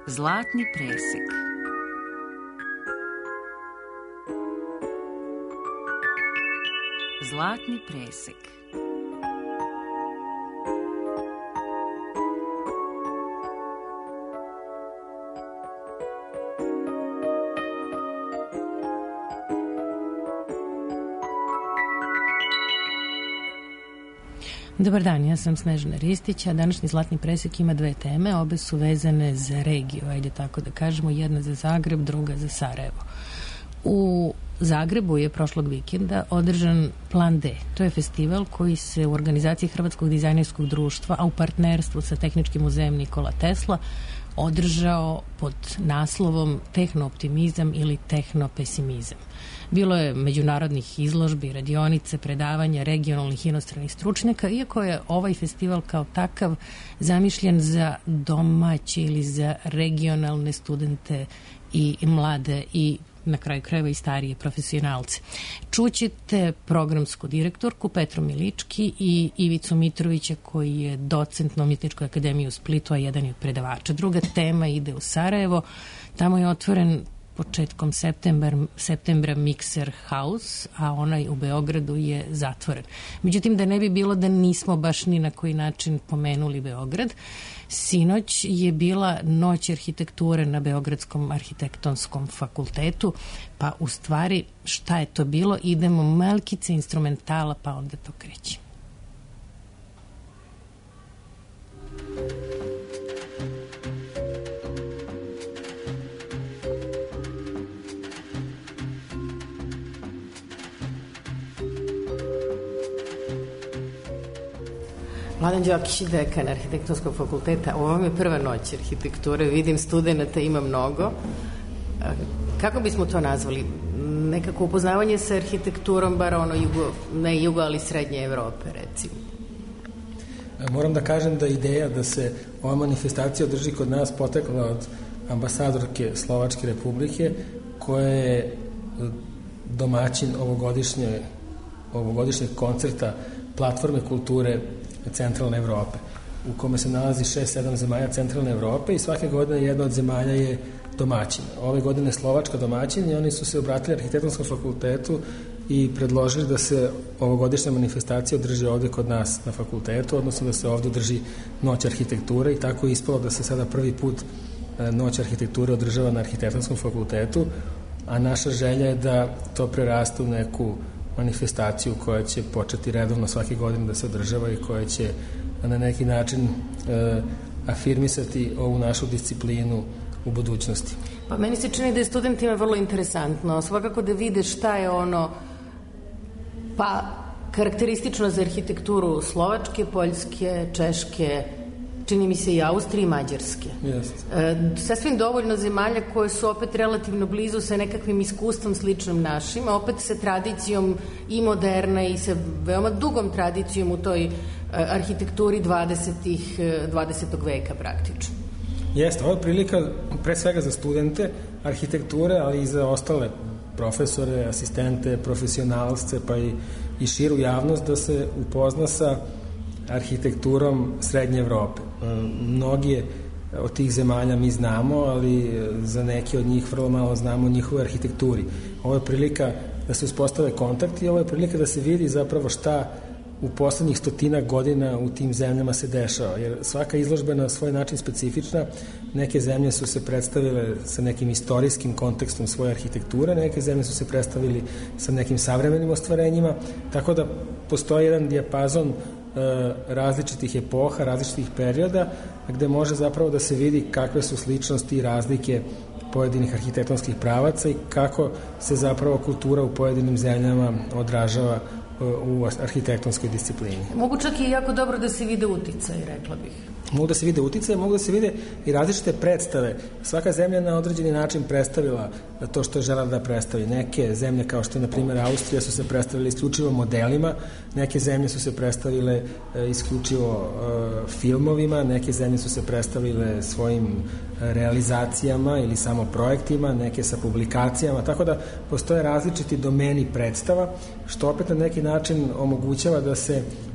Zlatni presek. Zlatni presek. Dobar dan, ja sam Snežana Ristić, a današnji Zlatni presek ima dve teme, obe su vezane za regiju, ajde tako da kažemo, jedna za Zagreb, druga za Sarajevo. U Zagrebu je prošlog vikenda održan Plan D. To je festival koji se u organizaciji Hrvatskog dizajnerskog društva, a u partnerstvu sa Tehničkim muzejem Nikola Tesla, održao pod naslovom Tehnooptimizam ili Tehnopesimizam. Bilo je međunarodnih izložbi, radionice, predavanja regionalnih i inostranih stručnjaka, iako je ovaj festival kao takav zamišljen za domaće ili za regionalne studente i mlade i na kraju krajeva i starije profesionalce. Čućete programsku direktorku Petru Milički i Ivicu Mitrovića, koji je docent na Umjetničkoj akademiji u Splitu, a jedan je od predavača. Druga tema ide u Sarajevo. Tamo je otvoren početkom septembra Mixer House, a onaj u Beogradu je zatvoren. Međutim, da ne bi bilo da nismo baš ni na koji način pomenuli Beograd, sinoć je bila noć arhitekture na Beogradskom arhitektonskom fakultetu, pa u stvari šta je to bilo? Idemo malkice instrumentala, pa onda to kreće. Mladen Đokić, dekan arhitektonskog fakulteta. Ovo vam je prva noć arhitekture. Vidim studenta ima mnogo. Kako bismo to nazvali? Nekako upoznavanje sa arhitekturom, bar ono ne jugo, ali srednje Evrope, recimo. Moram da kažem da ideja da se ova manifestacija održi kod nas potekla od ambasadorke Slovačke republike, koja je domaćin ovogodišnjeg koncerta Platforme kulture Centralne Evrope, u kome se nalazi 6-7 zemalja Centralne Evrope i svake godine jedna od zemalja je domaćin. Ove godine Slovačka domaćin i oni su se obratili arhitektonskom fakultetu i predložili da se ovogodišnja manifestacija održi ovde kod nas na fakultetu, odnosno da se ovde održi Noć arhitekture i tako je ispalo da se sada prvi put Noć arhitekture održava na arhitektonskom fakultetu, a naša želja je da to preraste u neku manifestaciju koja će početi redovno svake godine da se održava i koja će na neki način afirmisati ovu našu disciplinu u budućnosti. Pa meni se čini da je studentima vrlo interesantno, svakako da vide šta je ono karakteristično za arhitekturu Slovačke, Poljske, Češke, čini mi se i Austrije i Mađarske. Sasvim dovoljno zemalja koje su opet relativno blizu sa nekakvim iskustvom sličnom našim, a opet sa tradicijom i moderna i sa veoma dugom tradicijom u toj arhitekturi 20. veka praktično. Jeste, ovo je prilika pre svega za studente arhitekture, ali i za ostale profesore, asistente, profesionalce, pa i širu javnost da se upozna sa arhitekturom Srednje Evrope. Mnogi od tih zemalja mi znamo, ali za neke od njih vrlo malo znamo o njihovoj arhitekturi. Ovo je prilika da se uspostave kontakti i ovo je prilika da se vidi zapravo šta u poslednjih 100 godina u tim zemljama se dešava, jer svaka izložba je na svoj način specifična. Neke zemlje su se predstavile sa nekim istorijskim kontekstom svoje arhitekture, neke zemlje su se predstavili sa nekim savremenim ostvarenjima, tako da postoji jedan dijapazon različitih epoha, različitih perioda, gde može zapravo da se vidi kakve su sličnosti i razlike pojedinih arhitektonskih pravaca i kako se zapravo kultura u pojedinim zemljama odražava u arhitektonskoj disciplini. Mogu čak i jako dobro da se vide uticaj, rekla bih. Mogu da se vide uticaje, mogu da se vide i različite predstave. Svaka zemlja na određeni način predstavila to što je želela da predstavi. Neke zemlje, kao što je na primjer Austrija, su se predstavile isključivo modelima, neke zemlje su se predstavile isključivo filmovima, neke zemlje su se predstavile svojim realizacijama ili samo projektima, neke sa publikacijama, tako da postoje različiti domeni predstava, što opet na neki način omogućava da se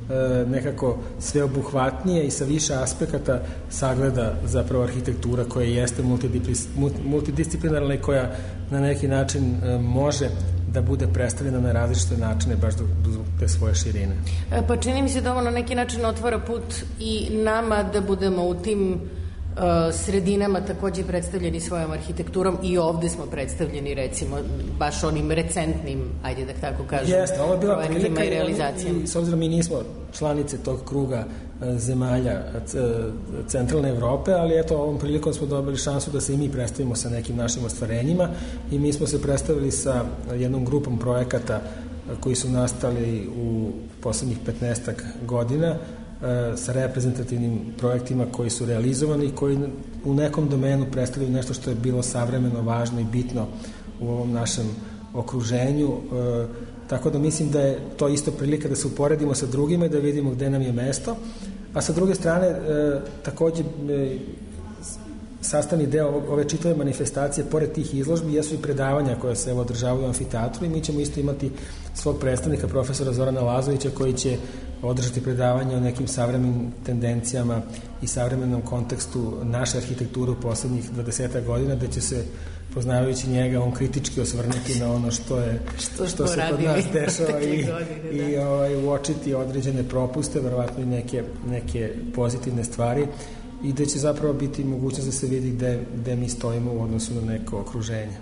nekako sveobuhvatnije i sa više aspekata sagleda zapravo arhitektura koja jeste multidisciplinarna i koja na neki način može da bude predstavljena na različite načine baš do te svoje širine. Pa čini mi se da ovo na neki način otvara put i nama da budemo u tim sredinama takođe predstavljeni svojom arhitekturom i ovde smo predstavljeni recimo baš onim recentnim, ajde da tako kažem, ovo je bila projektima i realizacijama. I s obzirom mi nismo članice tog kruga zemalja centralne Evrope, ali eto ovom prilikom smo dobili šansu da se i mi predstavimo sa nekim našim ostvarenjima i mi smo se predstavili sa jednom grupom projekata koji su nastali u poslednjih 15 godina sa reprezentativnim projektima koji su realizovani i koji u nekom domenu predstavljaju nešto što je bilo savremeno, važno i bitno u ovom našem okruženju. Tako da mislim da je to isto prilika da se uporedimo sa drugima i da vidimo gde nam je mesto. A sa druge strane, takođe sastavni deo ove čitave manifestacije, pored tih izložbi, jesu i predavanja koja se održavaju u amfiteatru i mi ćemo isto imati svog predstavnika, profesora Zorana Lazovića, koji će održati predavanje o nekim savremenim tendencijama i savremenom kontekstu naše arhitekture u poslednjih 20 godina, da će se, poznavajući njega, on kritički osvrnuti na ono što se kod nas dešava i uočiti određene propuste, verovatno i neke pozitivne stvari, i da će zapravo biti mogućnost da se vidi gde mi stojimo u odnosu na neko okruženje.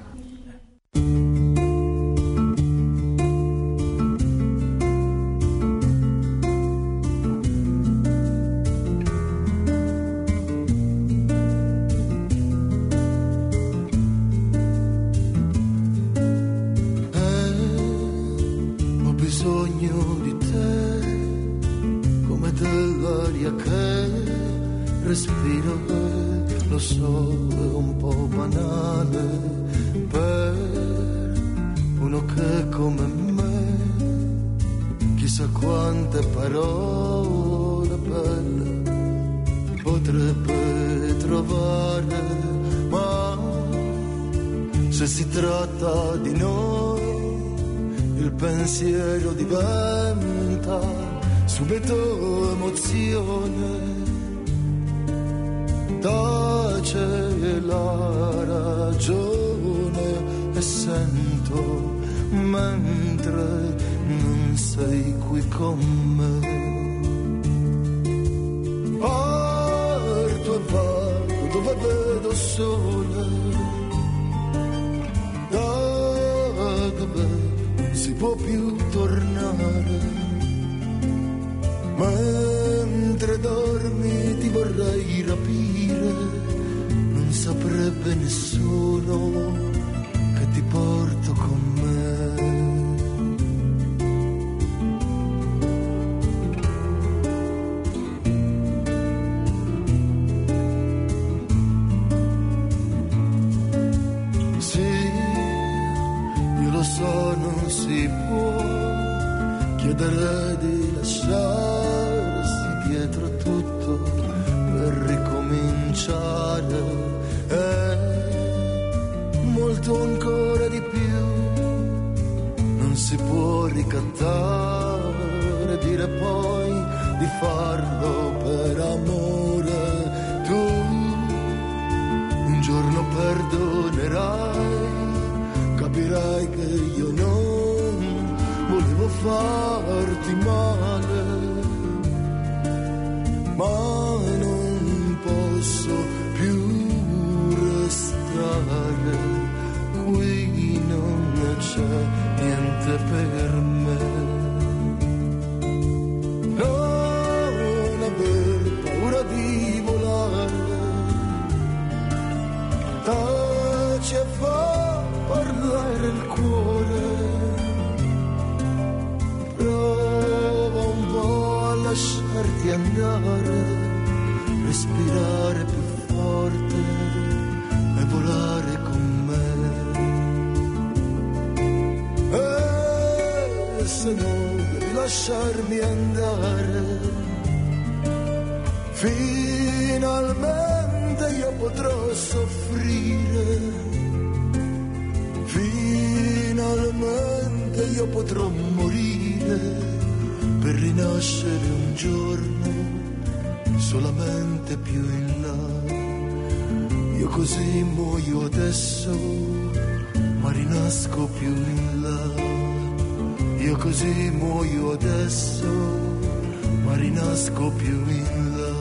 Ho bisogno di te come dell'aria che respiro, lo so, è un po' banale per uno che come me chissà quante parole belle potrebbe trovare, ma se si tratta di noi il pensiero diventa subito emozione. Tace la ragione e sento mentre non sei qui con me. Parto e vado dove vedo sole, da dove non si può più tornare. Mentre dormi ti vorrei rapire, non saprebbe nessuno che ti porto con me. Sì, io lo so, non si può chiedere di lasciarsi dietro tutto per ricominciare, molto ancora di più non si può ricattare, dire poi di farlo per amore. Tu un giorno perdonerai, capirai che io non volevo farti male, ma non posso più restare qui, non c'è niente per me. Non aver paura di volare, taci e fa parlare il cuore, prova un po' a lasciarti andare, respirare più forte e volare con me. E se no devi lasciarmi andare, finalmente io potrò soffrire, finalmente io potrò morire per rinascere un giorno solamente più in là. Io così muoio adesso, ma rinasco più in là. Io così muoio adesso, ma rinasco più in là.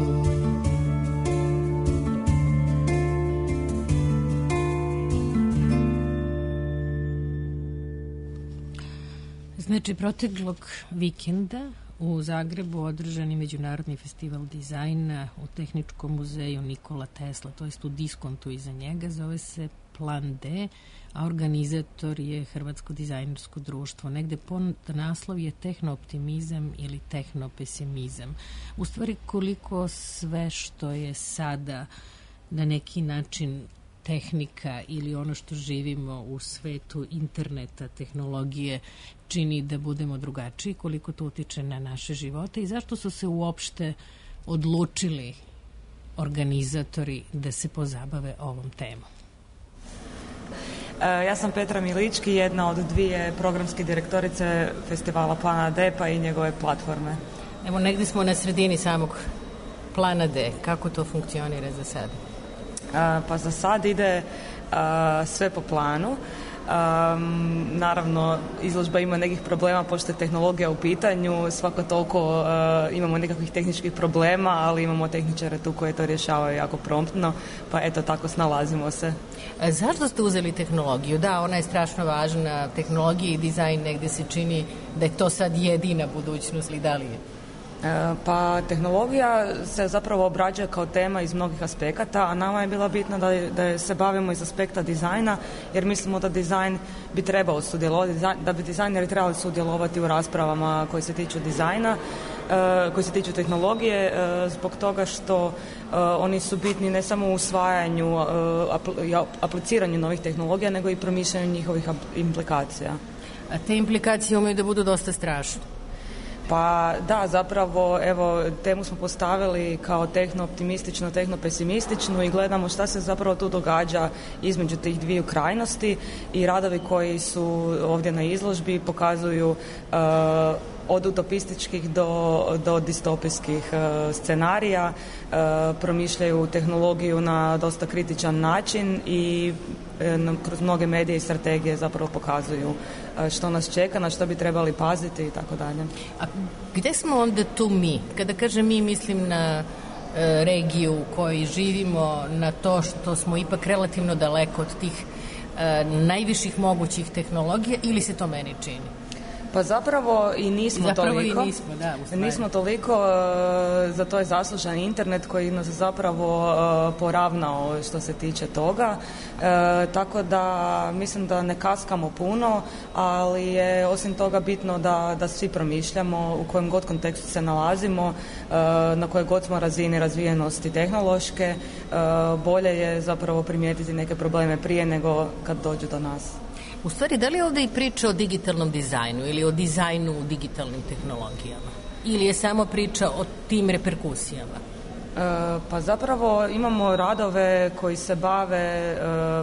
Znači, proteklog vikenda u Zagrebu održan je Međunarodni festival dizajna u Tehničkom muzeju Nikola Tesla, to jest u diskontu iza njega, zove se Plan D, a organizator je Hrvatsko dizajnersko društvo. Negde naslov je tehnooptimizam ili tehnopesimizam. U stvari, koliko sve što je sada na neki način tehnika ili ono što živimo u svetu interneta, tehnologije, čini da budemo drugačiji, koliko to utiče na naše živote i zašto su se uopšte odlučili organizatori da se pozabave ovom temom? Ja sam Petra Milički, jedna od dvije programske direktorice festivala Plana D pa i njegove platforme. Evo, negdje smo na sredini samog Plana D. Kako to funkcionira za sada? Pa za sad ide sve po planu. Naravno, izložba ima nekih problema pošto je tehnologija u pitanju, svako toliko imamo nekakvih tehničkih problema, ali imamo tehničare tu koji to rješavaju jako promptno, pa eto, tako snalazimo se. Zašto ste uzeli tehnologiju? Da, ona je strašno važna, tehnologija i dizajn, negdje se čini da je to sad jedina budućnost, ili da li je? Pa tehnologija se zapravo obrađuje kao tema iz mnogih aspekata, a nama je bila bitna da se bavimo iz aspekta dizajna, jer mislimo da dizajn bi trebao sudjelovati, da bi dizajneri trebali sudjelovati u raspravama koje se tiču dizajna, koji se tiču tehnologije, zbog toga što oni su bitni ne samo u usvajanju i apliciranju novih tehnologija, nego i promišljanju njihovih implikacija. A te implikacije umiju da budu dosta strašne. Pa da, zapravo, evo, temu smo postavili kao tehno-optimističnu, tehno-pesimističnu i gledamo šta se zapravo tu događa između tih dviju krajnosti i radovi koji su ovdje na izložbi pokazuju od utopističkih do distopijskih scenarija, promišljaju tehnologiju na dosta kritičan način i kroz mnoge medije i strategije zapravo pokazuju što nas čeka, na što bi trebali paziti i tako dalje. A gdje smo onda tu mi? Kada kažem mi, mislim na regiju u kojoj živimo, na to što smo ipak relativno daleko od tih najviših mogućih tehnologija, ili se to meni čini? Pa zapravo i nismo toliko. Nismo toliko, za to je zaslužan internet koji nas zapravo poravnao što se tiče toga. Tako da mislim da ne kaskamo puno, ali je osim toga bitno da svi promišljamo u kojem god kontekstu se nalazimo, na kojoj god smo razini razvijenosti tehnološke. Bolje je zapravo primijetiti neke probleme prije nego kad dođu do nas. U stvari, da li je ovdje i priča o digitalnom dizajnu ili o dizajnu u digitalnim tehnologijama? Ili je samo priča o tim reperkusijama? Pa zapravo imamo radove koji se bave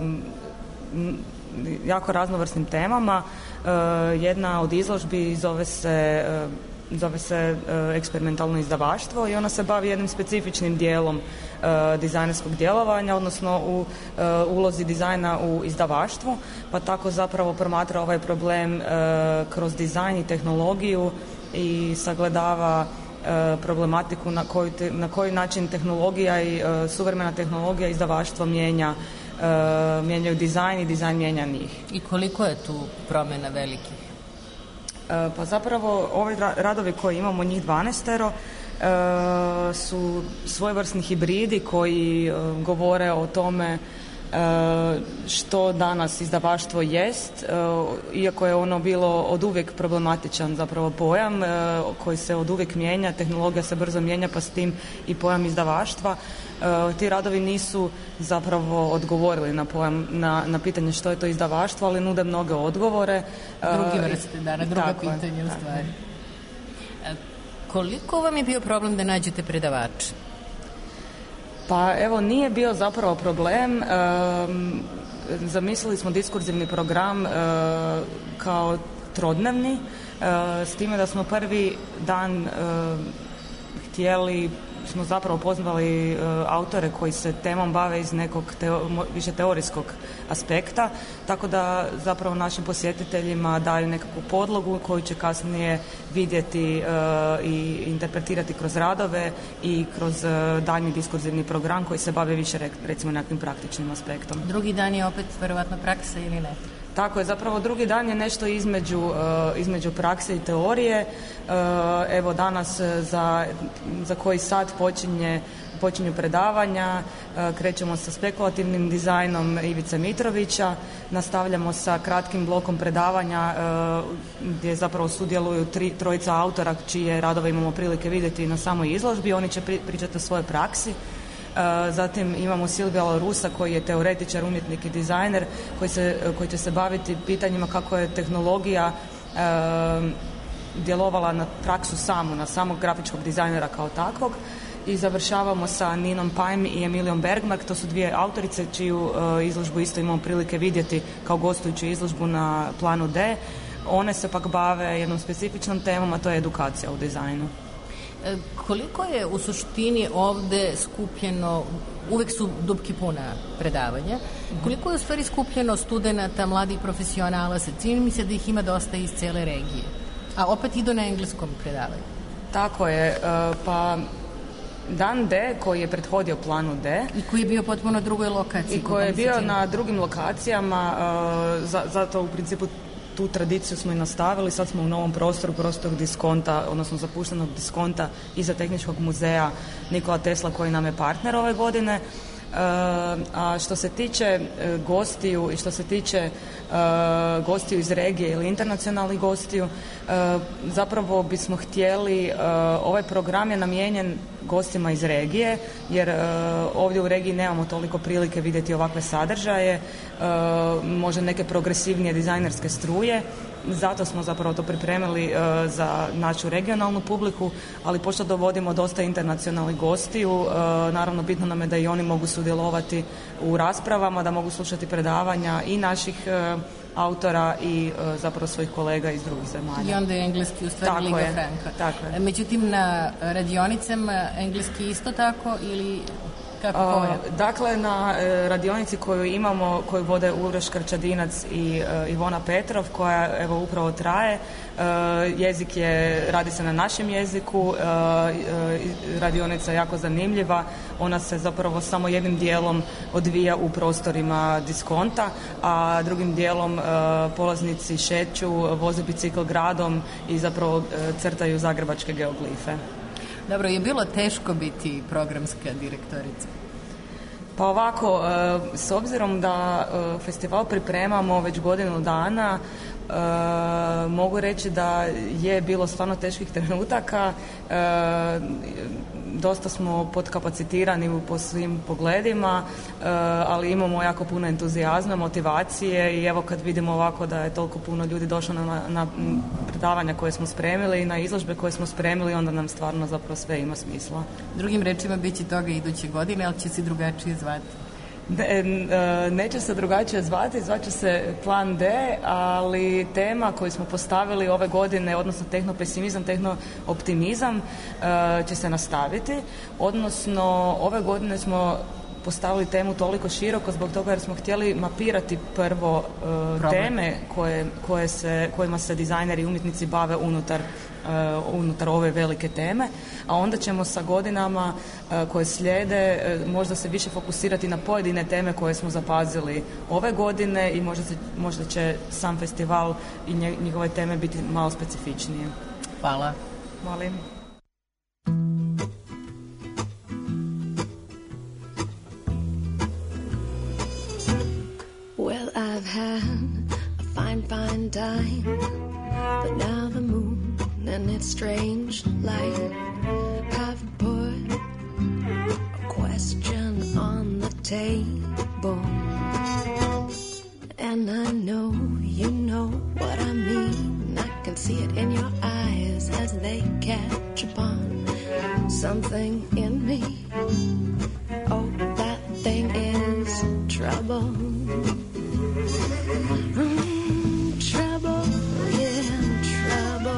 jako raznovrsnim temama. Jedna od izložbi zove se eksperimentalno izdavaštvo i ona se bavi jednim specifičnim dijelom dizajnerskog djelovanja, odnosno u ulozi dizajna u izdavaštvu, pa tako zapravo promatra ovaj problem kroz dizajn i tehnologiju i sagledava problematiku na koji način tehnologija i suvremena tehnologija izdavaštvo mijenjaju dizajn i dizajn mijenja njih. I koliko je tu promjena velikih? Pa zapravo ovi radovi koji imamo, njih 12, su svojevrsni hibridi koji govore o tome što danas izdavaštvo jest, iako je ono bilo oduvijek problematičan zapravo pojam koji se oduvijek mijenja, tehnologija se brzo mijenja, pa s tim i pojam izdavaštva. Ti radovi nisu zapravo odgovorili na pojam, na pitanje što je to izdavaštvo, ali nude mnoge odgovore. Drugi vrste, na druga pitanja u stvari. Koliko vam je bio problem da nađete predavače? Pa evo, nije bio zapravo problem. Zamislili smo diskurzivni program kao trodnevni, s time da smo prvi dan smo zapravo pozvali autore koji se temom bave iz nekog više teorijskog aspekta, tako da zapravo našim posjetiteljima daju nekakvu podlogu koju će kasnije vidjeti i interpretirati kroz radove i kroz daljnji diskurzivni program koji se bavi više recimo nekakvim praktičnim aspektom. Drugi dan je opet vjerovatno praksa ili ne? Tako je, zapravo drugi dan je nešto između prakse i teorije. Evo danas za koji sat počinju predavanja, krećemo sa spekulativnim dizajnom Ivice Mitrovića, nastavljamo sa kratkim blokom predavanja gdje zapravo sudjeluju trojica autora čije radove imamo prilike vidjeti na samoj izložbi, oni će pričati o svojoj praksi. Zatim imamo Silvija Larusa koji je teoretičar, umjetnik i dizajner koji će se baviti pitanjima kako je tehnologija djelovala na praksu na samog grafičkog dizajnera kao takvog. I završavamo sa Ninom Pajm i Emilijom Bergmark, to su dvije autorice čiju izložbu isto imamo prilike vidjeti kao gostujuću izložbu na planu D. One se pak bave jednom specifičnom temom, a to je edukacija u dizajnu. Koliko je u suštini ovdje skupljeno, uvijek su dupki puna predavanja, koliko je u stvari skupljeno studenata, mladih profesionalaca? Čini mi se da ih ima dosta iz cijele regije, a opet idu na engleskom predavanju. Tako je, pa Dan D koji je prethodio planu D i koji je bio potpuno drugoj lokaciji. I koji je bio na drugim lokacijama, zato u principu tu tradiciju smo i nastavili. Sad smo u novom prostoru Diskonta, odnosno zapuštenog Diskonta iza Tehničkog muzeja Nikola Tesla koji nam je partner ove godine. A što se tiče gostiju i što se tiče gostiju iz regije ili internacionalnih gostiju, zapravo bismo htjeli, ovaj program je namijenjen gostima iz regije, jer ovdje u regiji nemamo toliko prilike vidjeti ovakve sadržaje, možda neke progresivnije dizajnerske struje. Zato smo zapravo to pripremili za našu regionalnu publiku, ali pošto dovodimo dosta internacionalnih gostiju, naravno bitno nam je da i oni mogu sudjelovati u raspravama, da mogu slušati predavanja i naših autora i zapravo svojih kolega iz drugih zemalja. I onda je engleski u stvari Liga Franka. Tako je. Međutim, na radionicama engleski isto tako ili kako je? Dakle, na radionici koju imamo, koju vode Uroš Krčadinac i Ivona Petrov, koja evo upravo traje, radi se na našem jeziku, radionica je jako zanimljiva, ona se zapravo samo jednim dijelom odvija u prostorima Diskonta, a drugim dijelom polaznici šeću, voze bicikl gradom i zapravo crtaju zagrebačke geoglife. Dobro, je bilo teško biti programska direktorica? Pa ovako, s obzirom da festival pripremamo već godinu dana, mogu reći da je bilo stvarno teških trenutaka, dosta smo podkapacitirani po svim pogledima, ali imamo jako puno entuzijazma, motivacije i evo kad vidimo ovako da je toliko puno ljudi došlo na predavanja koje smo spremili i na izložbe koje smo spremili, onda nam stvarno zapravo sve ima smisla. Drugim rečima bit će toga iduće godine, ali će se drugačije zvati? Neće se drugačije zvati, zvaće se Plan D, ali tema koju smo postavili ove godine, odnosno tehnopesimizam, tehnooptimizam, će se nastaviti, odnosno ove godine smo postavili temu toliko široko zbog toga jer smo htjeli mapirati prvo teme kojima se dizajneri i umjetnici bave unutar ove velike teme, a onda ćemo sa godinama koje slijede možda se više fokusirati na pojedine teme koje smo zapazili ove godine i možda će sam festival i njegove teme biti malo specifičnije. Hvala. Molim. Well, I've had a fine time, but now the moon and its strange light have put a question on the table, and I know you know what I mean. I can see it in your eyes as they catch upon something in me. Oh, that thing is trouble. Trouble, yeah, trouble.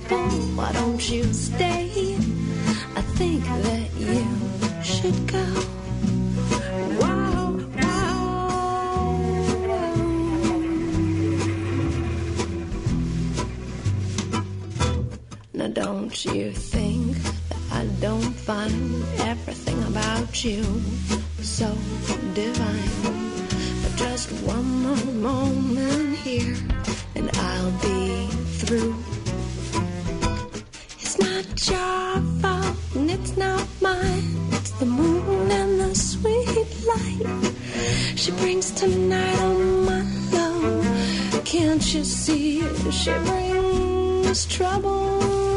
trouble, why don't you stay? I think that you should go. Wow, wow, wow. Now don't you think that I don't find everything about you so divine? But just one more moment here and I'll be through. It's not your fault and it's not mine. It's the moon and the sweet light she brings tonight on my love. Can't you see she brings trouble?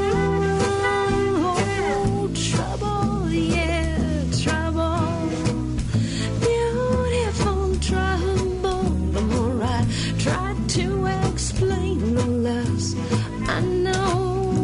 Oh, trouble, yeah, trouble. Beautiful trouble. The more I try to explain, the less I know.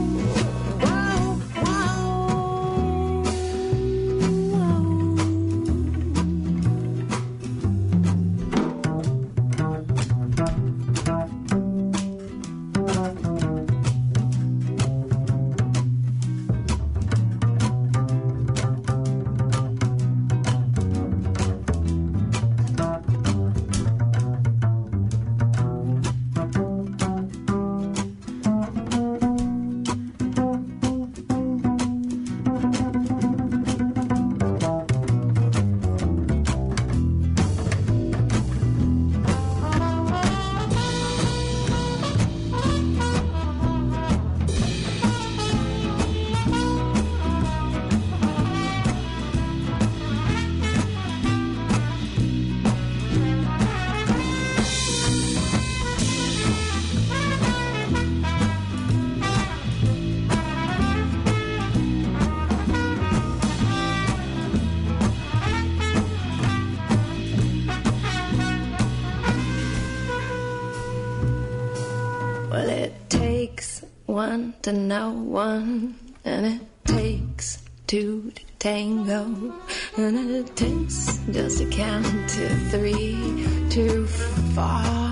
Well, it takes one to know one, and it takes two to tango, and it takes just a count to three to fall.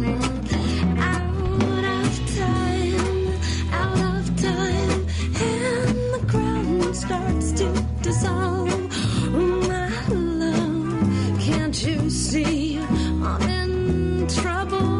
Out of time, and the ground starts to dissolve. My love, can't you see I'm in trouble?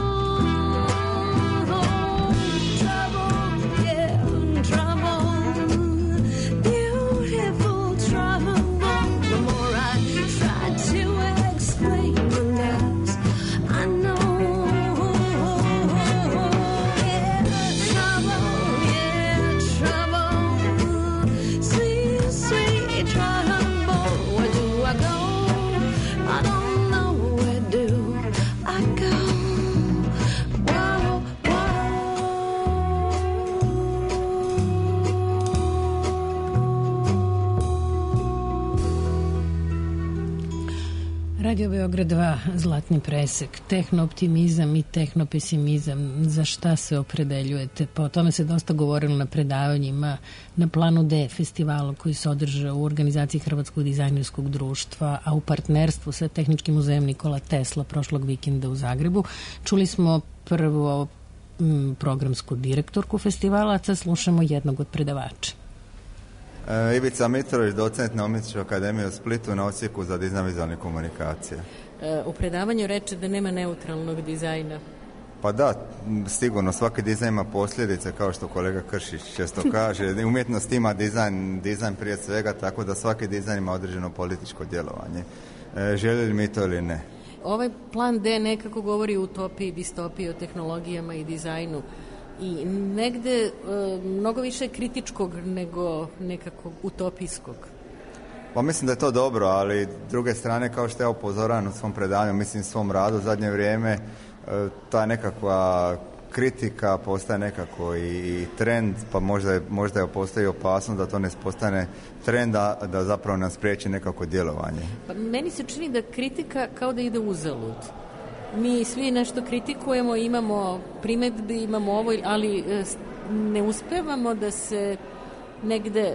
Radio Beograd 2, Zlatni presek, tehnooptimizam i tehnopesimizam, za šta se opredeljujete? Pa o tome se dosta govorilo na predavanjima na Planu D festivalu koji se održao u organizaciji Hrvatskog dizajnerskog društva, a u partnerstvu sa Tehničkim muzejem Nikola Tesla prošlog vikenda u Zagrebu. Čuli smo prvo programsku direktorku festivala, a sad slušamo jednog od predavača. Ivica Mitrović, docent na Umjetničkoj akademiji u Splitu na odsjeku za dizajn vizualne komunikacije. U predavanju reče da nema neutralnog dizajna. Pa da, sigurno, svaki dizajn ima posljedice, kao što kolega Kršić često kaže. Umjetnost ima dizajn prije svega, tako da svaki dizajn ima određeno političko djelovanje. Željeli mi to ili ne? Ovaj plan D nekako govori o utopiji, distopiji, o tehnologijama i dizajnu. I negde mnogo više kritičkog nego nekakvog utopijskog. Pa mislim da je to dobro, ali s druge strane, kao što ja upozoravam u svom predavanju, mislim svom radu u zadnje vrijeme, ta nekakva kritika postaje nekako i trend, pa možda je postoji opasnost da to ne postane trend, da zapravo nas spriječi nekako djelovanje. Pa meni se čini da kritika kao da ide uzalud. Mi svi nešto kritikujemo, imamo primjedbi, imamo ovo, ali ne uspevamo da se negde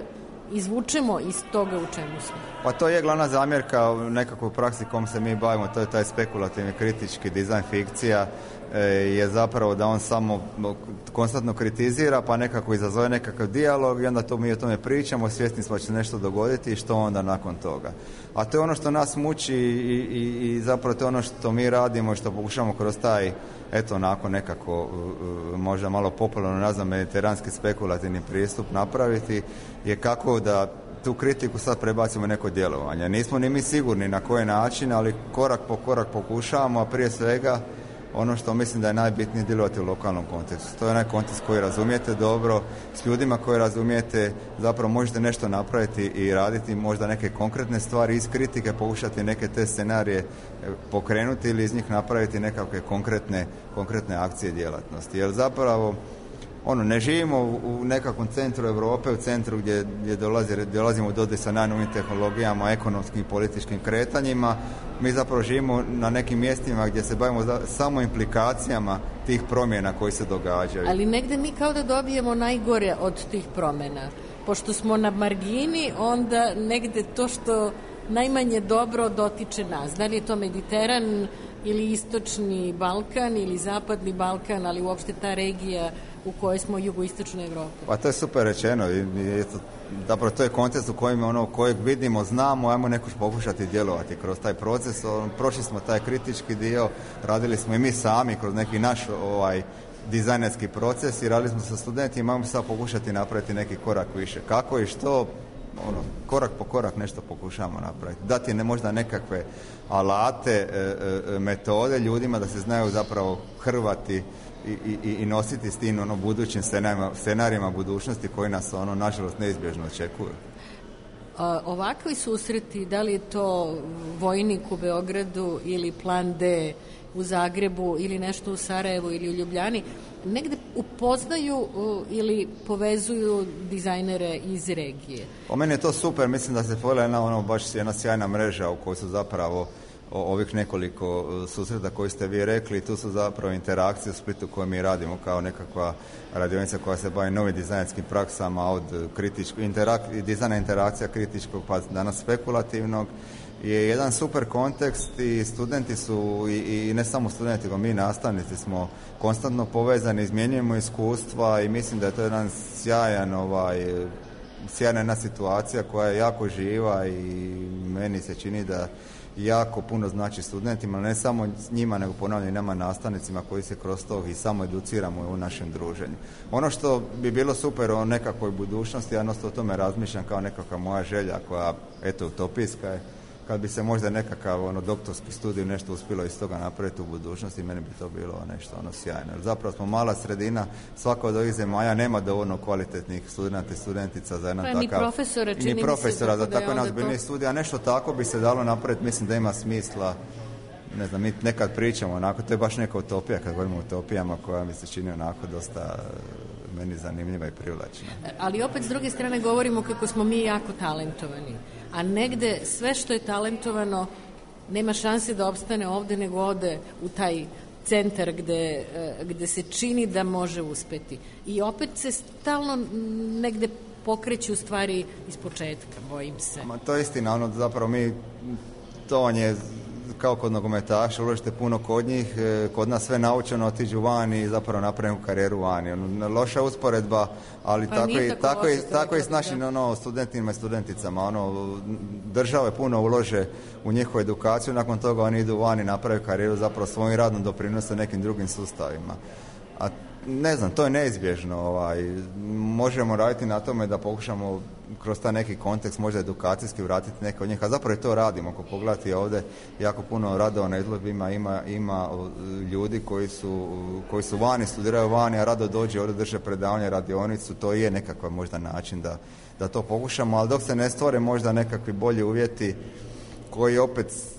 izvučemo iz toga u čemu smo. Pa to je glavna zamjerka u nekakvoj praksi kom se mi bavimo, to je taj spekulativni kritički dizajn fikcija, je zapravo da on samo konstantno kritizira pa nekako izazove nekakav dijalog i onda mi o tome pričamo, svjesni smo da će nešto dogoditi i što onda nakon toga. A to je ono što nas muči i zapravo to je ono što mi radimo i što pokušamo kroz taj, eto onako nekako možda malo popularno nazvam mediteranski spekulativni pristup napraviti, je kako da tu kritiku sad prebacimo neko djelovanje. Nismo ni mi sigurni na koji način, ali korak po korak pokušavamo, a prije svega ono što mislim da je najbitnije djelovati u lokalnom kontekstu. To je onaj kontekst koji razumijete dobro, s ljudima koje razumijete, zapravo možete nešto napraviti i raditi možda neke konkretne stvari iz kritike, pokušati neke te scenarije pokrenuti ili iz njih napraviti nekakve konkretne akcije djelatnosti. Jer zapravo ne živimo u nekakvom centru Europe, u centru gdje dolazimo u dodir sa najnovijim tehnologijama, ekonomskim i političkim kretanjima. Mi zapravo živimo na nekim mjestima gdje se bavimo samo implikacijama tih promjena koji se događaju. Ali negdje mi kao da dobijemo najgore od tih promjena. Pošto smo na margini, onda negdje to što najmanje dobro dotiče nas. Da li je to Mediteran ili istočni Balkan ili zapadni Balkan, ali uopšte ta regija u kojoj smo jugoistočne Europe. Pa to je super rečeno. Zapravo to je kontekst u kojem kojeg vidimo, znamo, ajmo neko pokušati djelovati kroz taj proces. Prošli smo taj kritički dio, radili smo i mi sami kroz neki naš dizajnerski proces i radili smo sa studentima, ajmo sad pokušati napraviti neki korak više. Kako i što, korak po korak nešto pokušamo napraviti. Dati možda nekakve alate, metode ljudima da se znaju zapravo hrvati i nositi s tim budućim scenarijima budućnosti koji nas nažalost neizbježno očekuju. Ovakvi susreti, da li je to Vojnik u Beogradu ili Plan D u Zagrebu ili nešto u Sarajevu ili u Ljubljani, negde upoznaju ili povezuju dizajnere iz regije? Po meni je to super, mislim da se stvorila baš jedna sjajna mreža u kojoj su zapravo ovih nekoliko susreta koji ste vi rekli, tu su zapravo interakcije u Splitu koje mi radimo kao nekakva radionica koja se bavi novim dizajnerskim praksama od dizajna interakcija kritičkog pa danas spekulativnog, je jedan super kontekst i studenti su i ne samo studenti, nego mi nastavnici smo konstantno povezani, izmjenjujemo iskustva i mislim da je to jedan sjajna jedna situacija koja je jako živa i meni se čini da jako puno znači studentima, ne samo njima, nego ponavljam i nama nastavnicima koji se kroz to i samo educiramo u našem druženju. Ono što bi bilo super o nekakvoj budućnosti, ja o tome razmišljam kao nekakva moja želja koja, utopijska je, kad bi se možda nekakav doktorski studij nešto uspjelo iz toga napraviti u budućnosti, meni bi to bilo nešto sjajno. Jer zapravo smo mala sredina, svaka od ovih zemalja nema dovoljno kvalitetnih studenata i studentica za jedan takav... Ni profesora za tako nazbiljni studij, a nešto tako bi se dalo napraviti, mislim da ima smisla. Ne znam, mi nekad pričamo to je baš neka utopija, kad govorimo o utopijama koja mi se čini dosta meni zanimljiva i privlačna. Ali opet s druge strane govorimo kako smo mi jako talentovani, a negde sve što je talentovano nema šanse da opstane ovde, nego ode u taj centar gde se čini da može uspeti. I opet se stalno negde pokreću stvari iz početka, bojim se. To je istina, zapravo to on je kao kod nogometaša, uložite puno kod njih, kod nas sve naučeno, otiđu vani i zapravo napravimo karijeru vani. Loša usporedba, ali tako i s našim studentima i studenticama. Države puno ulože u njihovu edukaciju, nakon toga oni idu vani, naprave karijeru, zapravo svojim radom doprinose nekim drugim sustavima. A ne znam, to je neizbježno. Možemo raditi na tome da pokušamo kroz taj neki kontekst možda edukacijski vratiti neke od njih, a zapravo i to radimo. Ako pogledate ovdje, jako puno radova na izložbima ima ljudi koji su vani, studiraju vani, a rado dođe ovdje, drže predavanje, radionicu, to je nekakav možda način da to pokušamo, ali dok se ne stvore možda nekakvi bolji uvjeti koji opet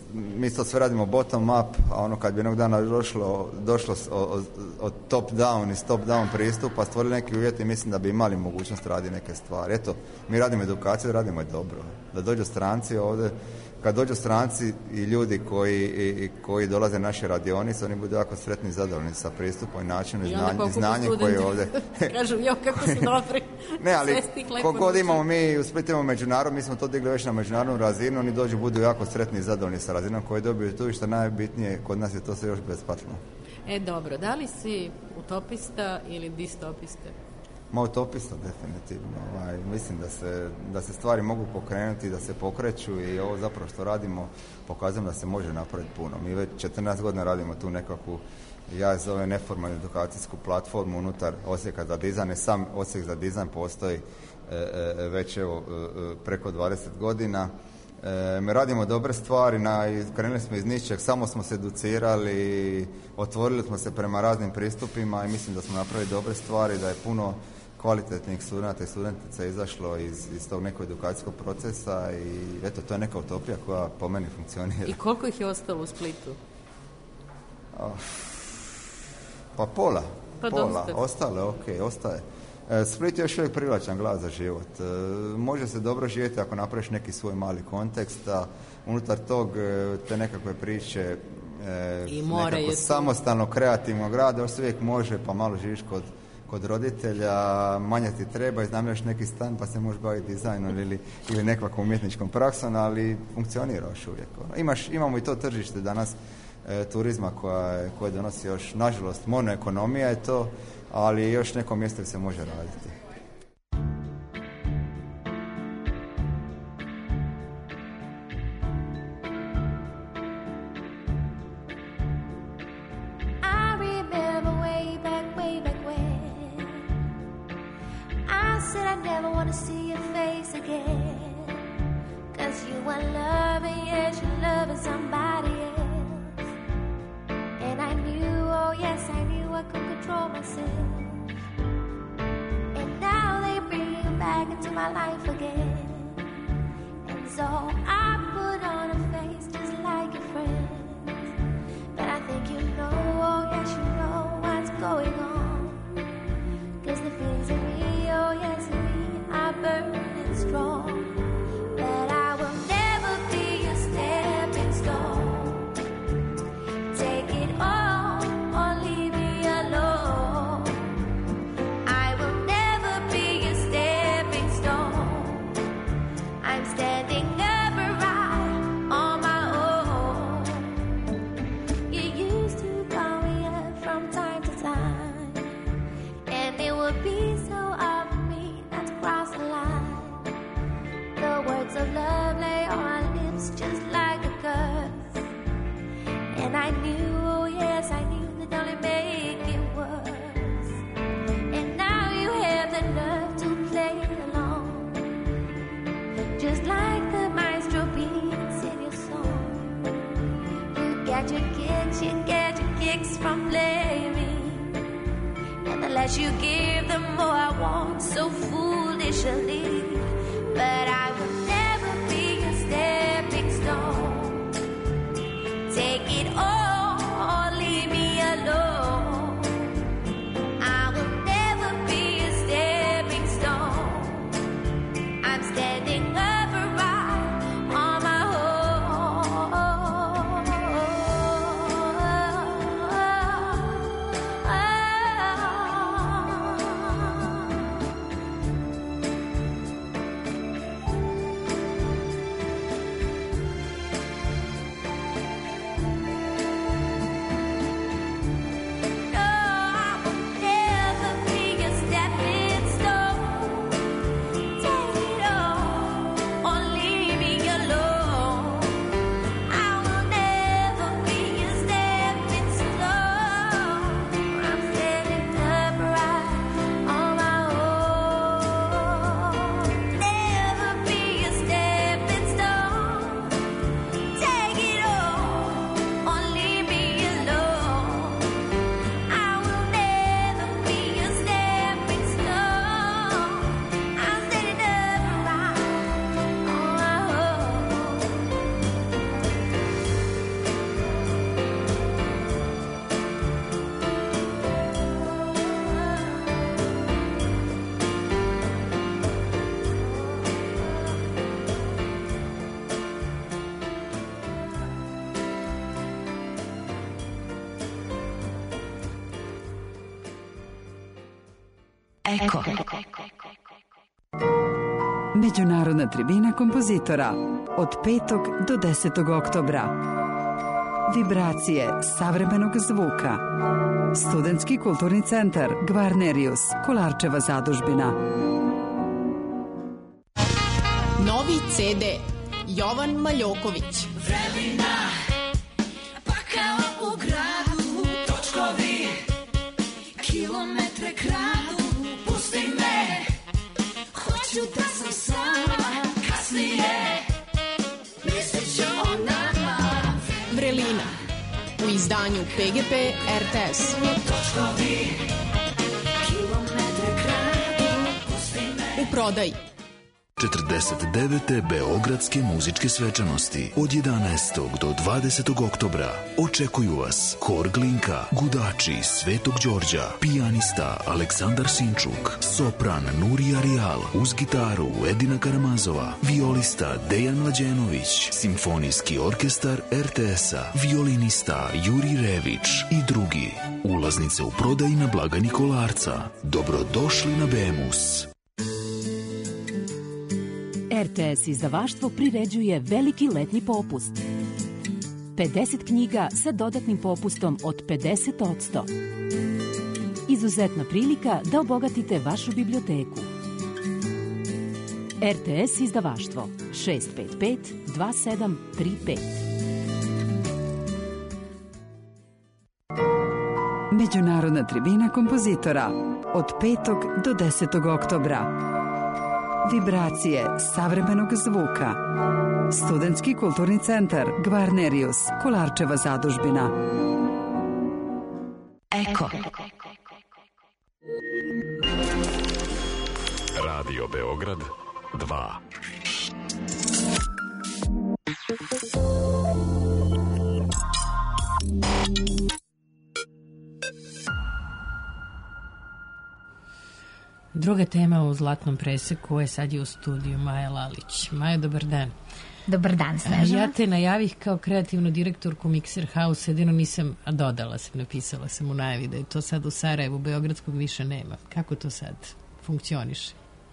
mi to sve radimo bottom up, a ono kad bi jednog dana došlo od top down, iz top down pristupa, stvorili neki uvjeti, mislim da bi imali mogućnost raditi neke stvari. Eto, mi radimo edukaciju, radimo je dobro. Da dođu stranci ovdje, kad dođu stranci i ljudi koji dolaze na naše radionice, oni budu jako sretni i zadovoljni sa pristupom i načinom i znanjem koje je ovdje. Kažu, jo, kako su dobri. Ne, ali kogod imamo mi u Splitu imamo međunarodno, mi smo to digli već na međunarodnu razinu, oni dođu, budu jako sretni i zadovoljni sa razinom koju dobiju tu i što najbitnije, kod nas je to sve još besplatno. Dobro, da li si utopista ili distopista? Utopista, definitivno. Mislim da se stvari mogu pokrenuti, da se pokreću i ovo zapravo što radimo pokazujemo da se može napraviti puno. Mi već 14 godina radimo tu nekakvu, ja zovem neformalnu edukacijsku platformu unutar Osijeka za dizajn. Sam Osijek za dizajn postoji već preko 20 godina. Mi radimo dobre stvari, krenuli smo iz ničeg, samo smo se educirali, otvorili smo se prema raznim pristupima i mislim da smo napravili dobre stvari, da je puno kvalitetnih studenata i studentica izašlo iz tog nekog edukacijskog procesa i eto, to je neka utopija koja po meni funkcionira. I koliko ih je ostalo u Splitu? Pa pola. Ostale, ostaje. Split je još uvijek privlačan grad za život. Može se dobro živjeti ako napraviš neki svoj mali kontekst, a unutar tog te nekakve priče nekako samostalno kreativnog grada još uvijek može, pa malo živiš kod roditelja, manje ti treba, iznajmljaš neki stan pa se možeš baviti dizajnom ili nekakvom umjetničkom praksom, ali funkcionira još uvijek. Imamo i to tržište danas turizma koje donosi još, nažalost, monoekonomija je to, ali još neko mjesto se može raditi. Eko. Međunarodna tribina kompozitora od 5. do 10. oktobra. Vibracije savremenog zvuka. Studentski kulturni centar Gvarnerius, Kolarčeva zadužbina. Novi CD Jovan Maljoković. Vrelina, pa kao u gradu, točkovi, kilometre kradu, pusti me, hoću da sam sama, kasnije, mislit ću o nama. Vrelina u izdanju PGP RTS. Točkovi, kilometre kradu, pusti me. U prodaji 49. Beogradske muzičke svečanosti od 11. do 20. oktobra. Očekuju vas Hor Glinka, Gudači Svetog Đorđa, pijanista Aleksandar Sinčuk, sopran Nurija Rijal, uz gitaru Edina Karamazova, violista Dejan Mlađenović, simfonijski orkestar RTS-a, violinista Juri Rević i drugi. Ulaznice u prodaji na blagajni Kolarca. Dobrodošli na Bemus. RTS izdavaštvo priređuje veliki letnji popust. 50 knjiga sa dodatnim popustom od 50%. Izuzetna prilika da obogatite vašu biblioteku. RTS izdavaštvo 655 2735. Međunarodna tribina kompozitora od 5. do 10. oktobra. Vibracije savremenog zvuka. Studentski kulturni centar Gvarnerius, Kolarčeva zadužbina. Eko. Radio Beograd 2. Druga tema u Zlatnom preseku je sad je u studiju Maja Lalić. Maja, dobar dan. Dobar dan, Snežana. Ja te najavih kao kreativnu direktorku Mixer House, jedino nisam, a dodala sam, napisala sam u najavi da je to sad u Sarajevu, Beogradskog više nema. Kako to sad funkcioniše?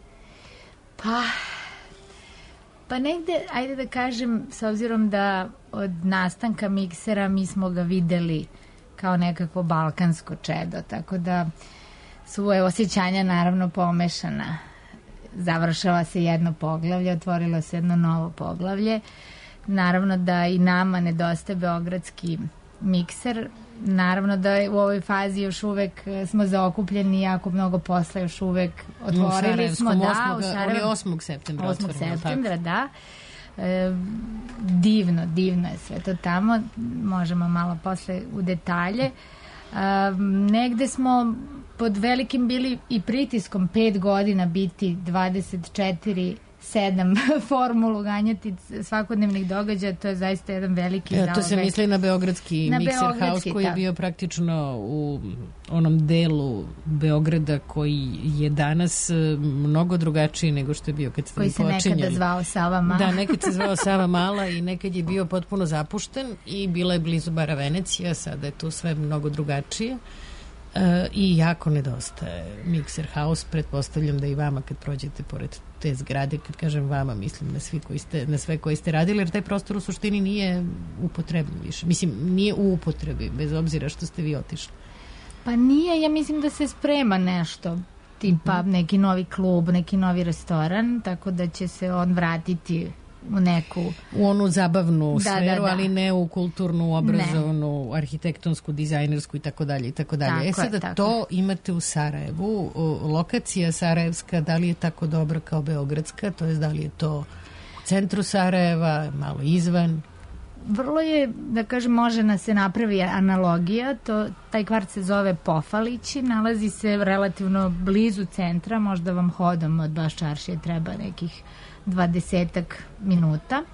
Pa negde, ajde da kažem, s obzirom da od nastanka Miksera mi smo ga videli kao nekakvo balkansko čedo, tako da su osjećanja naravno pomešana. Završava se jedno poglavlje, otvorilo se jedno novo poglavlje. Naravno da i nama nedostaje beogradski mikser. Naravno da u ovoj fazi još uvek smo zaokupljeni, jako mnogo posla još uvek otvorili smo. Da, u Sarajevu. 8. septembra. 8. septembra, da. Divno je sve to tamo. Možemo malo posle u detalje. Negde smo pod velikim bili i pritiskom 5 godina biti 24/7 formulu ganjati svakodnevnih događaja, to je zaista jedan veliki to se misli na Beogradski Mixer House koji je bio praktično u onom delu Beograda koji je danas mnogo drugačiji nego što je bio kad ste počinjali. Koji se nekada zvao Sava Mala. Da, nekad se zvao Sava Mala i nekad je bio potpuno zapušten i bila je blizu bara Venecija, sada je tu sve mnogo drugačije. I jako nedostaje Mixer House. Pretpostavljam da i vama kad prođete pored te zgrade, kad kažem vama, mislim na sve koji ste radili, jer taj prostor u suštini nije upotrebljen više. Mislim, nije u upotrebi, bez obzira što ste vi otišli. Pa nije, ja mislim da se sprema nešto, tipa neki novi klub, neki novi restoran, tako da će se on vratiti u onu zabavnu sferu, ali ne u kulturnu, obrazovnu, arhitektonsku, dizajnersku i tako dalje i tako dalje. Sada to imate u Sarajevu. Lokacija sarajevska, da li je tako dobra kao beogradska, to jest da li je to u centru Sarajeva, malo izvan? Vrlo je, da kažem, može da se napravi analogija. Taj kvart se zove Pofalići, nalazi se relativno blizu centra, možda vam hodom od Baš čaršije treba nekih 20 minuta.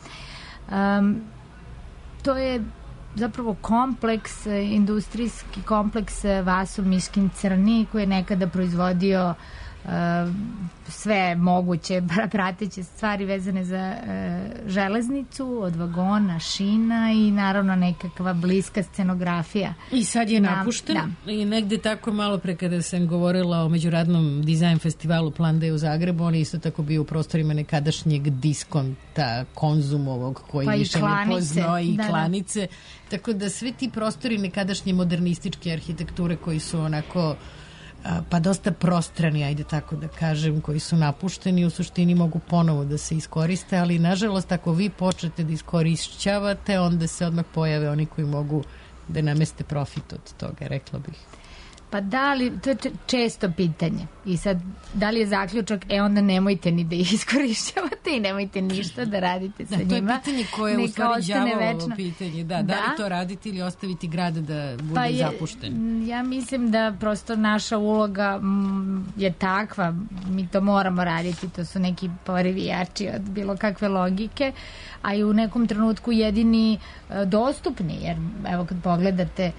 To je zapravo kompleks, industrijski kompleks Vaso Miškin Crni koji je nekada proizvodio sve moguće prateće stvari vezane za železnicu, od vagona, šina i naravno nekakva bliska scenografija. I sad je napušten i negde tako malo pre kada sam govorila o Međunarodnom dizajn festivalu Plan D u Zagrebu, on je isto tako bio u prostorima nekadašnjeg diskonta Konzumovog koji pa više ne poznao i klanice. Tako da sve ti prostori nekadašnje modernističke arhitekture koji su onako pa dosta prostrani, ajde tako da kažem, koji su napušteni, u suštini mogu ponovo da se iskoriste, ali nažalost ako vi počnete da iskorišćavate, onda se odmah pojave oni koji mogu da nameste profit od toga, rekla bih. Pa da, ali to je često pitanje. I sad, da li je zaključak, onda nemojte ni da ih iskorišćavate i nemojte ništa da radite sa njima. To je pitanje koje je u stvari đavolovo pitanje. Da li to raditi ili ostaviti grad da bude zapušten? Ja mislim da prosto naša uloga je takva. Mi to moramo raditi. To su neki porivi jači od bilo kakve logike, a i u nekom trenutku jedini dostupni. Jer evo kad pogledate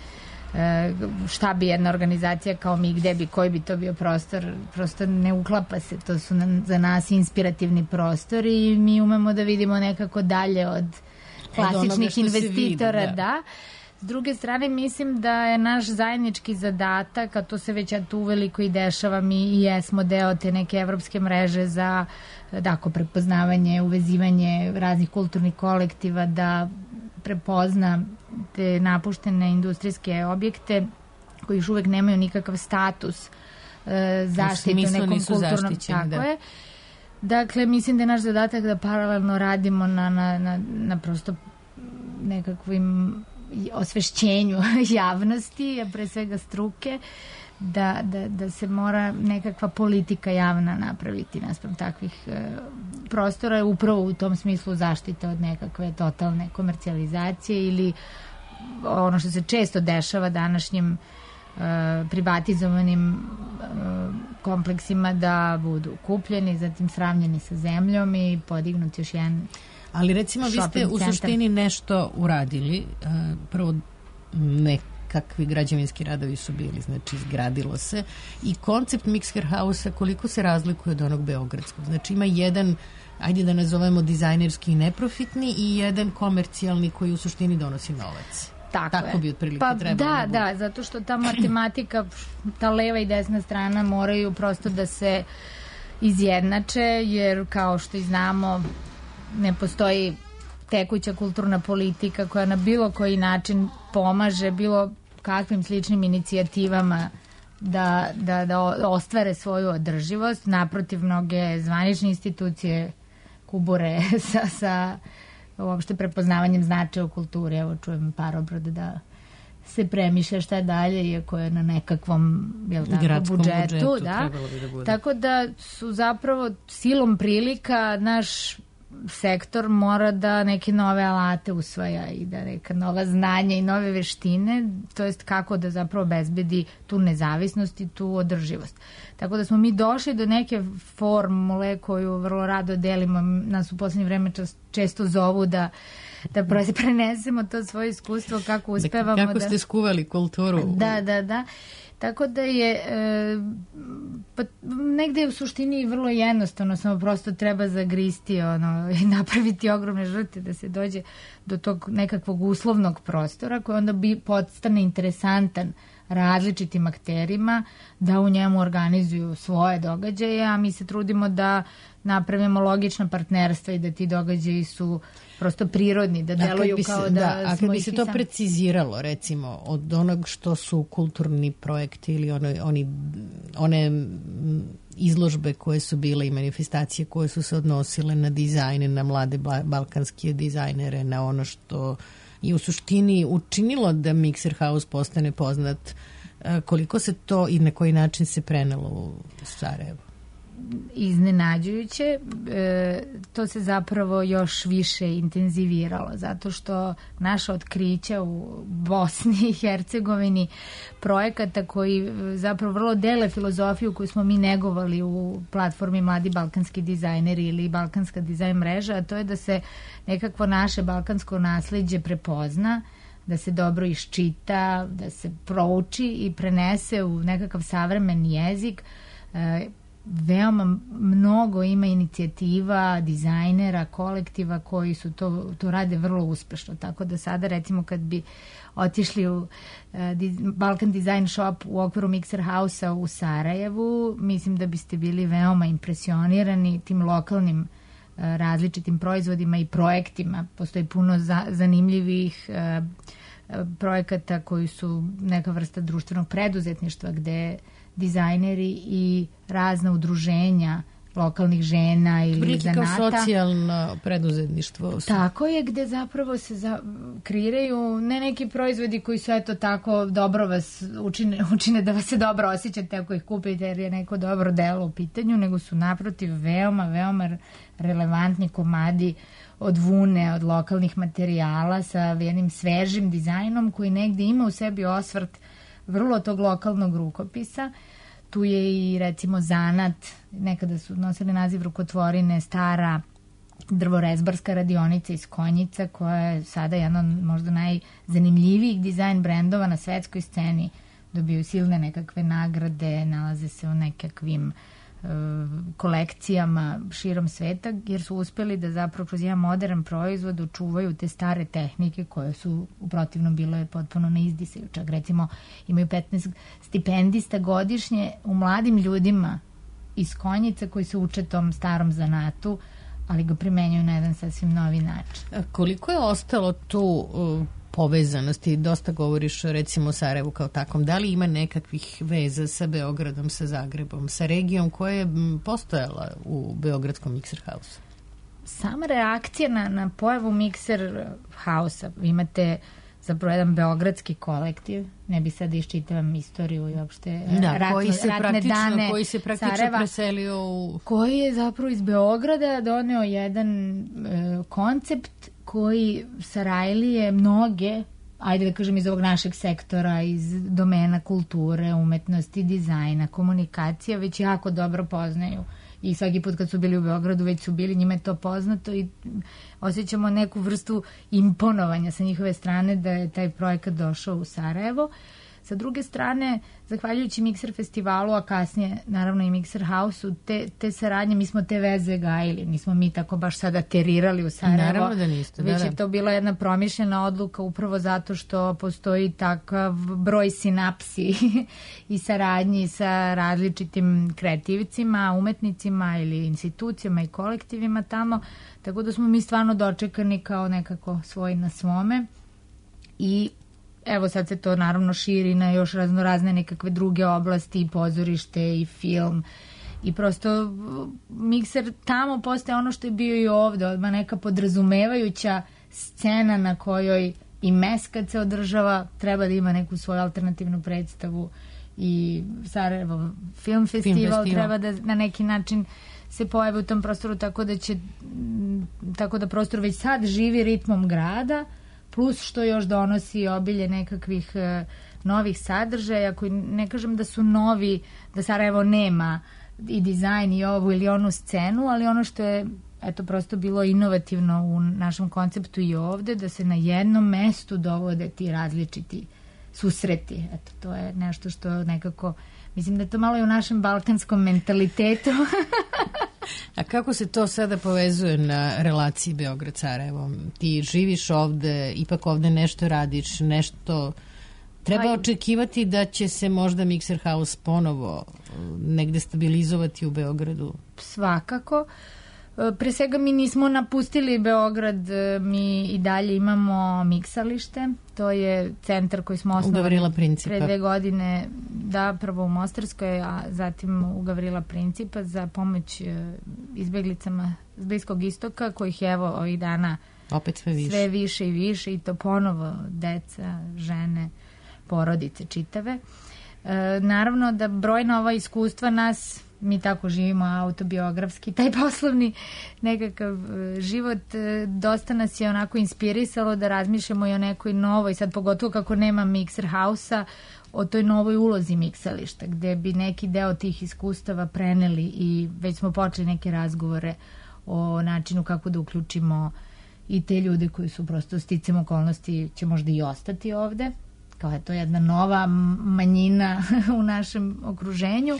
šta bi jedna organizacija kao mi, gde bi, koji bi to bio prostor, prosto ne uklapa se, to su za nas inspirativni prostori i mi umemo da vidimo nekako dalje od klasičnih investitora, vidi, da. S druge strane, mislim da je naš zajednički zadatak, a to se već tu uveliko i dešava, mi i jesmo deo te neke evropske mreže za prepoznavanje, uvezivanje raznih kulturnih kolektiva, da prepozna te napuštene industrijske objekte koji još uvek nemaju nikakav status zaštite u nekom kulturnom. Tako je. Dakle, mislim da je naš zadatak da paralelno radimo na prosto nekakvim osvešćenju javnosti, a pre svega struke, da se mora nekakva politika javna napraviti naspram takvih prostora, upravo u tom smislu zaštite od nekakve totalne komercijalizacije ili ono što se često dešava današnjim privatizovanim kompleksima, da budu kupljeni, zatim sravnjeni sa zemljom i podignuti još jedan. Ali recimo vi ste u suštini nešto uradili, prvo nekakvi građevinski radovi su bili, znači izgradilo se, i koncept Mixer House-a koliko se razlikuje od onog beogradskog. Znači ima jedan, ajde da nazovemo dizajnerski neprofitni, i jedan komercijalni koji u suštini donosi novac. Tako bi otprilike trebalo. Da, zato što ta matematika, ta leva i desna strana moraju prosto da se izjednače, jer kao što i znamo, ne postoji tekuća kulturna politika koja na bilo koji način pomaže bilo kakvim sličnim inicijativama da ostvare svoju održivost. Naprotiv, mnoge zvanične institucije kubure sa uopšte prepoznavanjem značaja u kulturi. Evo, čujem Parobrod da se premišlja šta je dalje, iako je na nekakvom budžetu. Da. Tako da su zapravo silom prilika naš sektor mora da neke nove alate usvaja i da neka nova znanja i nove veštine, to jest kako da zapravo obezbedi tu nezavisnost i tu održivost. Tako da smo mi došli do neke formule koju vrlo rado delimo, nas u poslednje vreme često zovu da prenesemo to svoje iskustvo, kako uspevamo kako ste skuvali kulturu. Da. Tako da je negde u suštini vrlo jednostavno, samo prosto treba zagristi i napraviti ogromne žrtve da se dođe do tog nekakvog uslovnog prostora koji onda postane interesantan različitim akterima da u njemu organizuju svoje događaje, a mi se trudimo da napravimo logična partnerstva i da ti događaji su prosto prirodni, da deluju kao da smo... A kad bi se to preciziralo, recimo, od onog što su kulturni projekti ili one izložbe koje su bile i manifestacije koje su se odnosile na dizajne, na mlade balkanske dizajnere, na ono što je u suštini učinilo da Mixer House postane poznat, koliko se to i na koji način se prenelo u Sarajevo? Iznenađujuće, to se zapravo još više intenziviralo, zato što naša otkrića u Bosni i Hercegovini, projekata koji zapravo vrlo dele filozofiju koju smo mi negovali u platformi Mladi balkanski dizajneri ili Balkanska dizajn mreža, a to je da se nekakvo naše balkansko nasleđe prepozna, da se dobro iščita, da se prouči i prenese u nekakav savremen jezik. veoma mnogo ima inicijativa, dizajnera, kolektiva koji su to rade vrlo uspešno. Tako da sada recimo kad bi otišli u Balkan Design Shop u okviru Mixer House-a u Sarajevu, mislim da biste bili veoma impresionirani tim lokalnim različitim proizvodima i projektima. Postoji puno zanimljivih projekata koji su neka vrsta društvenog preduzetništva gde dizajneri i razna udruženja lokalnih žena ili zanata. Kao socijalno preduzetništvo. Tako je, gde zapravo se kreiraju ne neki proizvodi koji su eto tako dobro vas učine da vas se dobro osjećate ako ih kupite jer je neko dobro delo u pitanju, nego su naprotiv veoma, veoma relevantni komadi od vune, od lokalnih materijala sa jednim svežim dizajnom koji negde ima u sebi osvrt vrlo tog lokalnog rukopisa. Tu je i recimo zanat, nekada su nosili naziv rukotvorine, stara drvorezbarska radionica iz Konjica koja je sada jedan možda najzanimljivijih dizajn brendova na svetskoj sceni. Dobiju silne nekakve nagrade, nalaze se u nekakvim kolekcijama širom sveta jer su uspeli da zapravo kroz jedan modern proizvod očuvaju te stare tehnike koje su u protivnom bile potpuno neizdisaju. Čak recimo imaju 15 stipendista godišnje u mladim ljudima iz Konjica koji se uče tom starom zanatu, ali ga primenjuju na jedan sasvim novi način. A koliko je ostalo tu povezanosti? Dosta govoriš recimo o Sarajevu kao takvom. Da li ima nekakvih veza sa Beogradom, sa Zagrebom, sa regijom koja je postojala u Beogradskom Mixer House? Sama reakcija na pojavu Mixer House-a. Imate zapravo jedan beogradski kolektiv, ne bi sad iščitavam istoriju i uopšte ratne dane koji se praktično Sarajeva, preselio koji je zapravo iz Beograda doneo jedan koncept koji Sarajlije mnoge, ajde da kažem iz ovog našeg sektora, iz domena kulture, umetnosti, dizajna, komunikacija, već jako dobro poznaju. I svaki put kad su bili u Beogradu već su bili, njima je to poznato i osjećamo neku vrstu imponovanja sa njihove strane da je taj projekat došao u Sarajevo. Sa druge strane, zahvaljujući Mixer festivalu, a kasnije naravno i Mixer House-u, te saradnje, mi smo te veze gajili, nismo mi tako baš sada terirali u Sarajevo. Naravno da niste, već je to bila jedna promišljena odluka upravo zato što postoji takav broj sinapsi i saradnji sa različitim kreativcima, umetnicima ili institucijama i kolektivima tamo, tako da smo mi stvarno dočekani kao nekako svoj na svome i evo sad se to naravno širi na još razne nekakve druge oblasti, pozorište i film i prosto Mixer tamo postaje ono što je bio i ovde, odmah neka podrazumevajuća scena na kojoj i MES kad se održava treba da ima neku svoju alternativnu predstavu i Sarajevo Film Festival treba da na neki način se pojave u tom prostoru tako da prostor već sad živi ritmom grada, plus što još donosi obilje nekakvih novih sadržaja koji ne kažem da su novi, da Sarajevo nema i dizajn i ovu ili onu scenu, ali ono što je eto prosto bilo inovativno u našem konceptu i ovde, da se na jednom mestu dovode ti različiti susreti. Eto, to je nešto što nekako, mislim da je to malo i u našem balkanskom mentalitetu. A kako se to sada povezuje na relaciji Beograd-Sarajevo? Ti živiš ovde, ipak ovde nešto radiš, nešto... Treba očekivati da će se možda Mixer House ponovo negde stabilizovati u Beogradu? Svakako. Pre svega mi nismo napustili Beograd, mi i dalje imamo miksalište, to je centar koji smo osnovali pre 2 godine, da, prvo u Mostarskoj, a zatim u Gavrila Principa za pomoć izbeglicama s Bliskog istoka, kojih je evo ovih dana opet sve više i više i to ponovo deca, žene, porodice čitave. Naravno da brojna ova iskustva nas, mi tako živimo autobiografski, taj poslovni nekakav život, dosta nas je onako inspirisalo da razmišljamo i o nekoj novoj, sad pogotovo kako nema Mixer House-a, o toj novoj ulozi miksališta, gde bi neki deo tih iskustava preneli i već smo počeli neke razgovore o načinu kako da uključimo i te ljude koji su prosto sticam okolnosti će možda i ostati ovde, kao je to jedna nova manjina u našem okruženju,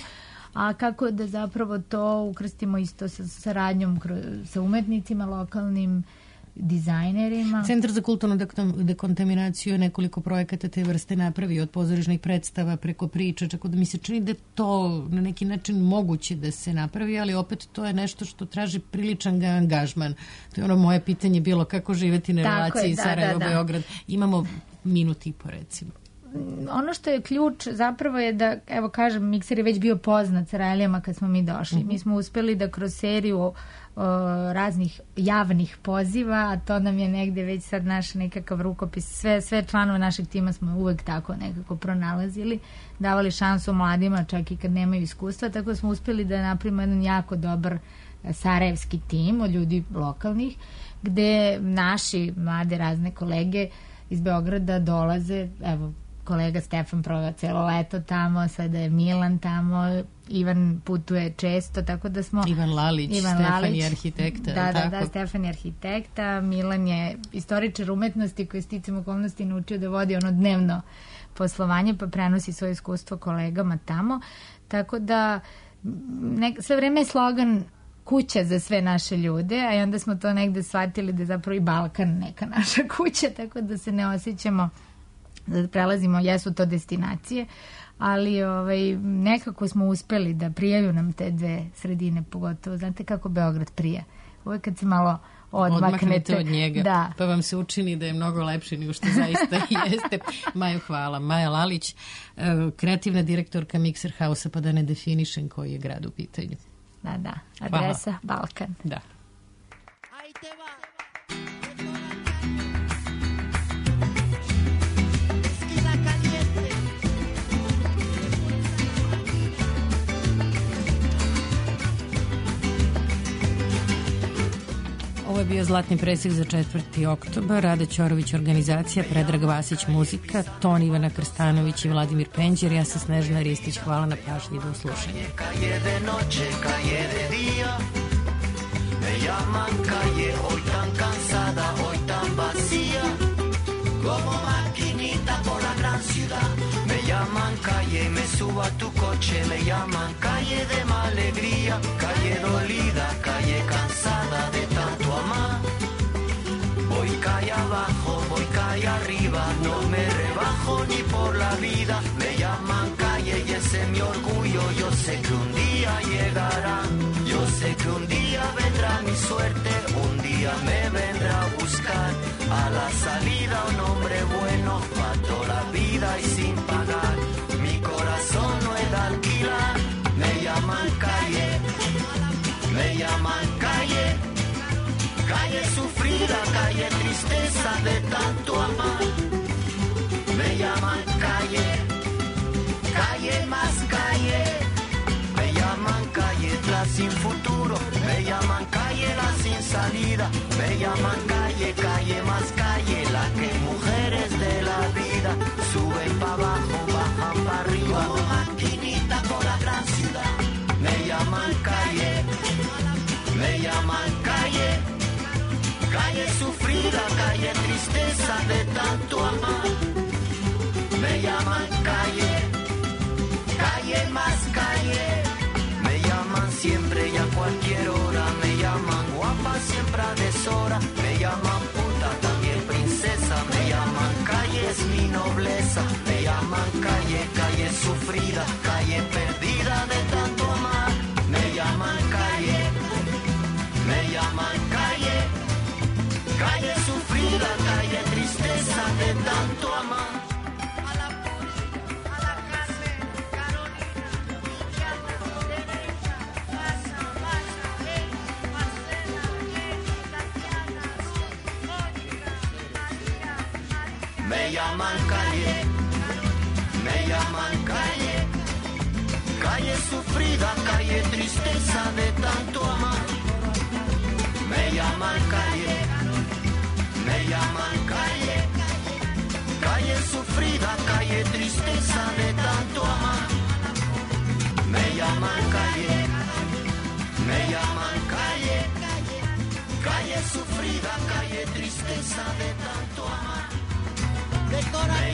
a kako da zapravo to ukrstimo isto sa saradnjom sa umetnicima, lokalnim dizajnerima. Centar za kulturnu dekontaminaciju je nekoliko projekata te vrste napravi, od pozorišnih predstava preko priča, čak da mi se čini da je to na neki način moguće da se napravi, ali opet to je nešto što traži priličan angažman. To je ono moje pitanje bilo kako živeti na relaciji Sarajevo-Beograd. Imamo minut i po, recimo. Ono što je ključ zapravo je da, evo kažem, Mikser je već bio poznat Sarajlijama kad smo mi došli. Mi smo uspeli da kroz seriju raznih javnih poziva, a to nam je negde već sad naš nekakav rukopis, sve članove našeg tima smo uvek tako nekako pronalazili, davali šansu mladima čak i kad nemaju iskustva, tako da smo uspeli da napravimo jedan jako dobar sarajevski tim od ljudi lokalnih, gde naši mlade razne kolege iz Beograda dolaze, evo kolega Stefan proveo celo leto tamo, sada je Milan tamo, Ivan putuje često, tako da smo... Ivan Lalić, Stefan je arhitekta. Da, Stefan je arhitekta, Milan je istoričar umetnosti koji sticam okolnosti naučio da vodi ono dnevno poslovanje, pa prenosi svoje iskustvo kolegama tamo, tako da sve vreme je slogan kuća za sve naše ljude, a i onda smo to negde shvatili da je zapravo i Balkan neka naša kuća, tako da se ne osjećamo da prelazimo, jesu to destinacije, ali nekako smo uspeli da prijaviju nam te dve sredine, pogotovo, znate kako Beograd prija. Uvijek kad se malo odmaknete od njega, pa vam se učini da je mnogo lepši nego što zaista jeste. Maju, hvala. Maja Lalić, kreativna direktorka Mikser House-a, pa da ne definišem koji je grad u pitanju. Da, adresa Balkan. Da. Ovo je bio Zlatni presek za 4. oktobar, Rada Ćorović organizacija, Predrag Vasić muzika, ton Ivana Krstanović i Vladimir Penđer, ja sam Snežana Ristić, hvala na pažnji i do slušanja. Me llaman calle, hoy tan cansada, hoy tan vacía, como maquinita por la gran ciudad. Me llaman calle, me subo a tu coche, me llaman calle de mala alegría, calle dolida, calle cansada de tanto amar. Voy calle abajo, voy calle arriba, no me rebajo ni por la vida. Me llaman calle y ese es mi orgullo, yo sé que un día llegará. Yo sé que un día vendrá mi suerte, un día me vendrá a buscar. A la salida un hombre bueno, para toda la vida y sin pagar. Mi corazón no es de alquilar. Me llaman calle, me llaman calle. Calle sufrida, calle tristeza de tanto amar. Me llaman calle, calle más calle. Me llaman calle la sin futuro, me llaman calle la sin salida, me llaman calle, calle más calle, la que mujeres de la vida suben para abajo, bajan para arriba, como maquinita por la gran ciudad. Me llaman calle, me llaman calle, calle sufrida, calle tristeza de tanto amar. Me llaman calle, calle más calle. Siempre y a cualquier hora me llaman guapa, siempre a deshora. Me llaman puta, también princesa. Me llaman calle, es mi nobleza. Me llaman calle, calle sufrida, calle perdida de tanto amar. Me llaman calle, me llaman calle, calle sufrida, calle tristeza de tanto amar. Me llaman calle, me llaman calle, calle sufrida, calle tristeza de tanto amar. Me llaman calle, me llaman calle, calle sufrida, calle tristeza de tanto amar. Me llaman calle, me llaman calle, calle sufrida, calle tristeza de tanto amar. Me